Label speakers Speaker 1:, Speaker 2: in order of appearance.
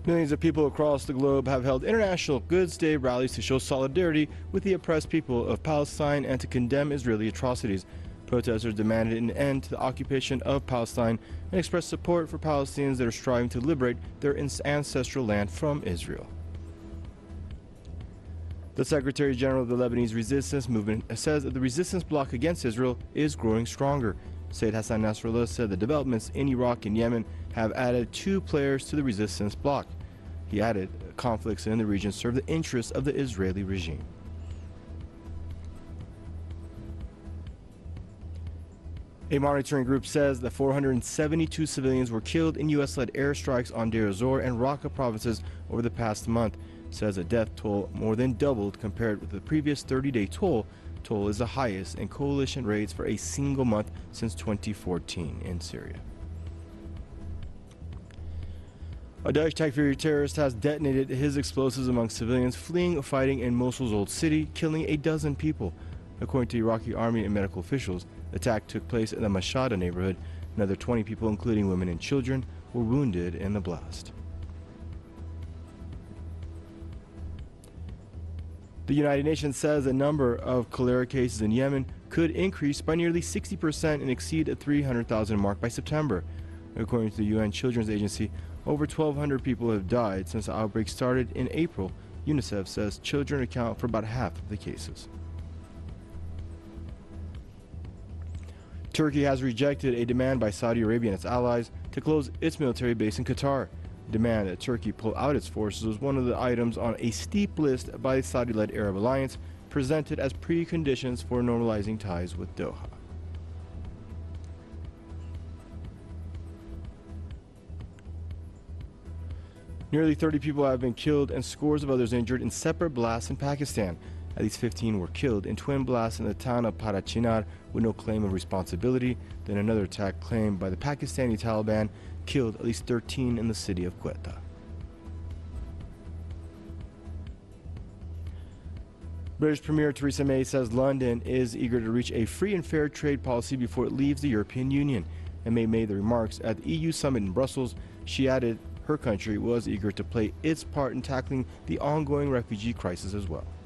Speaker 1: Millions of people across the globe have held International Goods Day rallies to show solidarity with the oppressed people of Palestine and to condemn Israeli atrocities. Protesters demanded an end to the occupation of Palestine and expressed support for Palestinians that are striving to liberate their ancestral land from Israel. The Secretary General of the Lebanese Resistance Movement says that the resistance bloc against Israel is growing stronger. Sayyid Hassan Nasrallah said the developments in Iraq and Yemen have added 2 players to the resistance bloc. He added conflicts in the region serve the interests of the Israeli regime. A monitoring group says that 472 civilians were killed in U.S.-led airstrikes on Deir ez-Zor and Raqqa provinces over the past month. Says the death toll more than doubled compared with the previous 30-day toll. Toll is the highest in coalition raids for a single month since 2014 in Syria. A Daesh Takfiri terrorist has detonated his explosives among civilians fleeing fighting in Mosul's old city, killing a dozen people. According to Iraqi army and medical officials, the attack took place in the Mashhad neighborhood. Another 20 people, including women and children, were wounded in the blast. The United Nations says the number of cholera cases in Yemen could increase by nearly 60% and exceed the 300,000 mark by September. According to the UN Children's Agency, over 1,200 people have died since the outbreak started in April. UNICEF says children account for about half of the cases. Turkey has rejected a demand by Saudi Arabia and its allies to close its military base in Qatar. Demand that Turkey pull out its forces was one of the items on a steep list by the Saudi-led Arab alliance, presented as preconditions for normalizing ties with Doha. Nearly 30 people have been killed and scores of others injured in separate blasts in Pakistan. At least 15 were killed in twin blasts in the town of Parachinar with no claim of responsibility. Then another attack claimed by the Pakistani Taliban killed at least 13 in the city of Quetta. British Premier Theresa May says London is eager to reach a free and fair trade policy before it leaves the European Union. And May made the remarks at the EU summit in Brussels. She added her country was eager to play its part in tackling the ongoing refugee crisis as well.